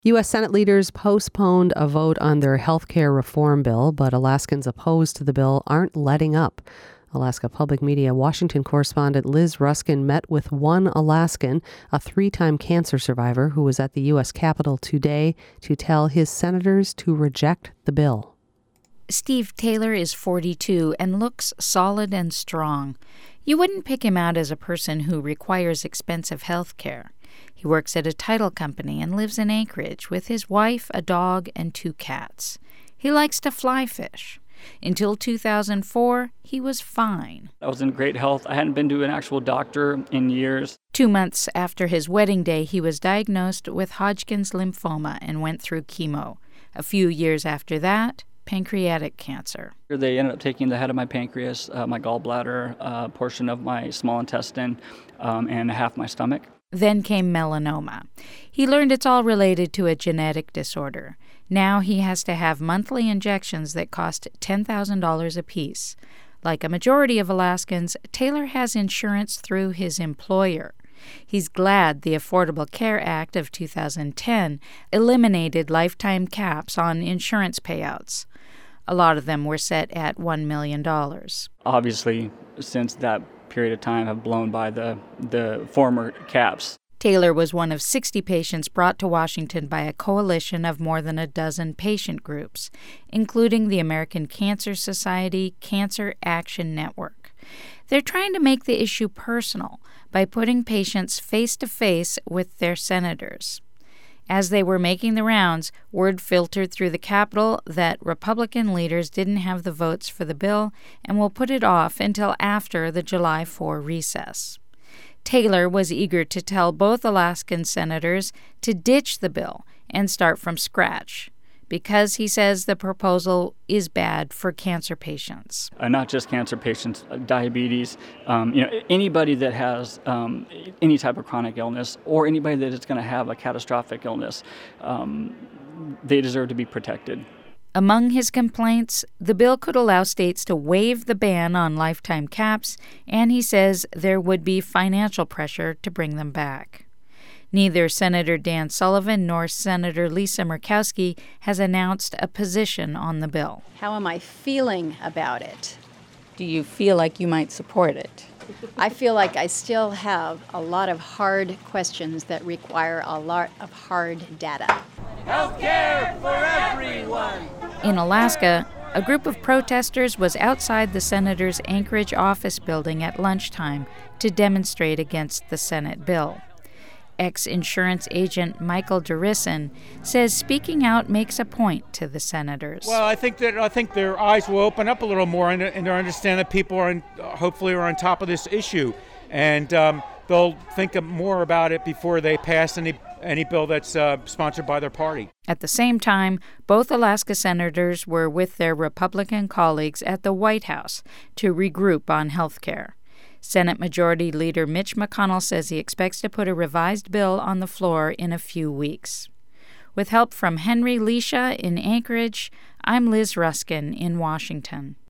U.S. Senate leaders postponed a vote on their health care reform bill, but Alaskans opposed to the bill aren't letting up. Alaska Public Media Washington correspondent Liz Ruskin met with one Alaskan, a 3-time cancer survivor who was at the U.S. Capitol today to tell his senators to reject the bill. Steve Taylor is 42 and looks solid and strong. You wouldn't pick him out as a person who requires expensive health care. He works at a title company and lives in Anchorage with his wife, a dog, and 2 cats. He likes to fly fish. Until 2004, he was fine. I was in great health. I hadn't been to an actual doctor in years. 2 months after his wedding day, he was diagnosed with Hodgkin's lymphoma and went through chemo. A few years after that, pancreatic cancer. They ended up taking the head of my pancreas, my gallbladder, a portion of my small intestine, and half my stomach. Then came melanoma. He learned it's all related to a genetic disorder. Now he has to have monthly injections that cost $10,000 apiece. Like a majority of Alaskans, Taylor has insurance through his employer. He's glad the Affordable Care Act of 2010 eliminated lifetime caps on insurance payouts. A lot of them were set at $1 million. Obviously, since that period of time, have blown by the former caps. Taylor was one of 60 patients brought to Washington by a coalition of more than a dozen patient groups, including the American Cancer Society Cancer Action Network. They're trying to make the issue personal by putting patients face-to-face with their senators. As they were making the rounds, word filtered through the Capitol that Republican leaders didn't have the votes for the bill and will put it off until after the July 4 recess. Taylor was eager to tell both Alaskan senators to ditch the bill and start from scratch, because he says the proposal is bad for cancer patients. Not just cancer patients, diabetes, anybody that has any type of chronic illness, or anybody that is going to have a catastrophic illness, they deserve to be protected. Among his complaints, the bill could allow states to waive the ban on lifetime caps, and he says there would be financial pressure to bring them back. Neither Senator Dan Sullivan nor Senator Lisa Murkowski has announced a position on the bill. How am I feeling about it? Do you feel like you might support it? I feel like I still have a lot of hard questions that require a lot of hard data. Healthcare for everyone! In Alaska, a group of protesters was outside the senator's Anchorage office building at lunchtime to demonstrate against the Senate bill. Ex-insurance agent Michael Durison says speaking out makes a point to the senators. Well, I think their eyes will open up a little more and they'll understand that people hopefully are on top of this issue, and they'll think more about it before they pass any bill that's sponsored by their party. At the same time, both Alaska senators were with their Republican colleagues at the White House to regroup on health care. Senate Majority Leader Mitch McConnell says he expects to put a revised bill on the floor in a few weeks. With help from Henry Leisha in Anchorage, I'm Liz Ruskin in Washington.